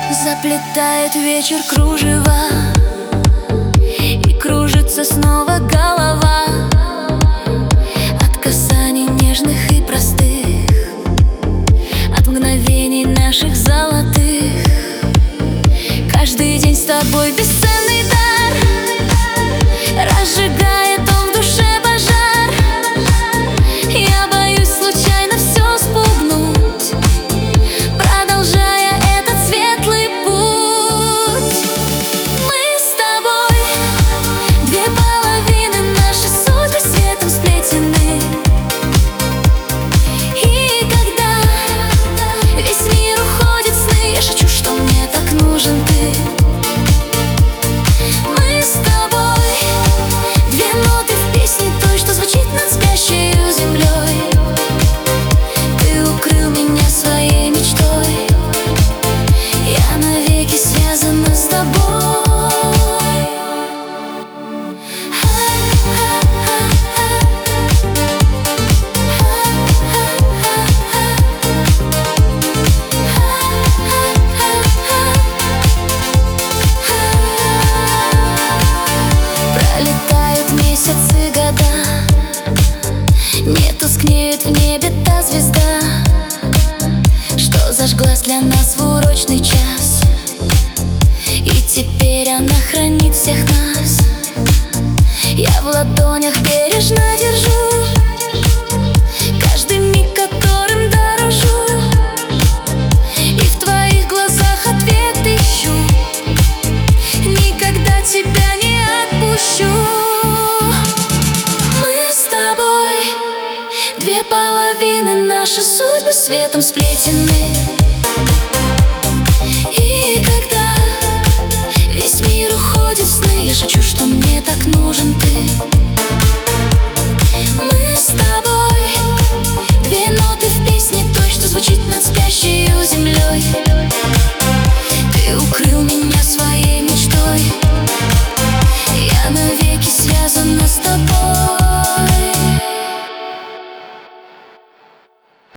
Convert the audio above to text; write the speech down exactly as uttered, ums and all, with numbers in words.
Заплетает вечер кружева, и кружится снова голова от касаний нежных и простых, от мгновений наших золотых. Каждый день с тобой бесценный дар, разжигает он в душе пожар. Я боюсь случайно все спугнуть, продолжая этот светлый путь. Мы с тобой две половины, наши судьбы светом сплетены. И когда весь мир уходит в сны, я шучу, что мне так нужен ты. Мы с тобой две ноты в песне той, что звучит над спящей землей. Ты укрыл меня своей мечтой, я навеки связана с тобой. Пролетают месяцы, года, не тускнеет в небе та звезда, что зажглась для нас в урочный час. И теперь она хранит всех нас. Я в ладонях бережно держу каждый миг, которым дорожу, и в твоих глазах ответ ищу. Никогда тебя не отпущу. Мы с тобой две половины, наши судьбы светом сплетены. И когда весь мир уходит в сны, я шучу, что мне так нужен ты. Мы с тобой две ноты в песне той, что звучит над спящей землей.